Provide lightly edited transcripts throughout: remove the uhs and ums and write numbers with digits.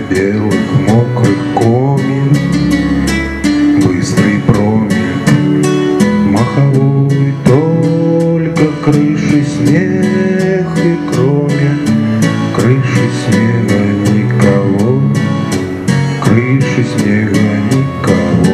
белых мокрых комин, быстрый промель маховой, только крыши снег, и кроме крыши снега никого, крыши снега никого.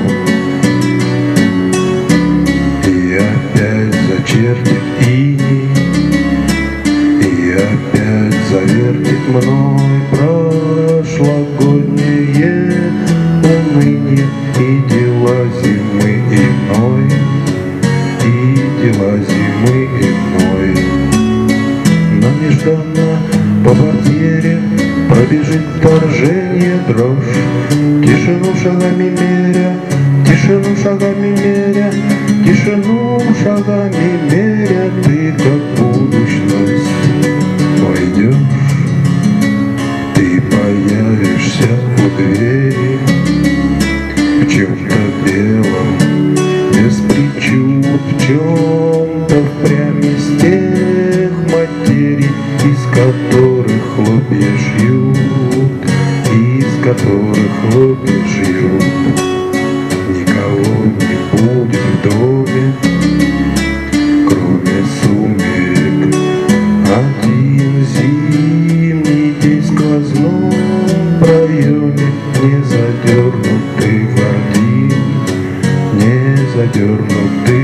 И опять зачертит иней, и опять завертит мной прошлогоднее уныние и дела зимы иной, и дела зимы иной. Но нежданно по портьере пробежит торжение дрожь, тишину шагами меря, тишину шагами меря, тишину шагами меря, ты как будущность войдешь, ты появишься у двери в чем-то белом, без причуд, в чем-то впрямь из тех материй, из которых хлопья шьют, из которых хлопья шьют. Никого не будет в доме, кроме сумерек. Один зимний день в сквозном проеме, не задернутый гардин, не задернутый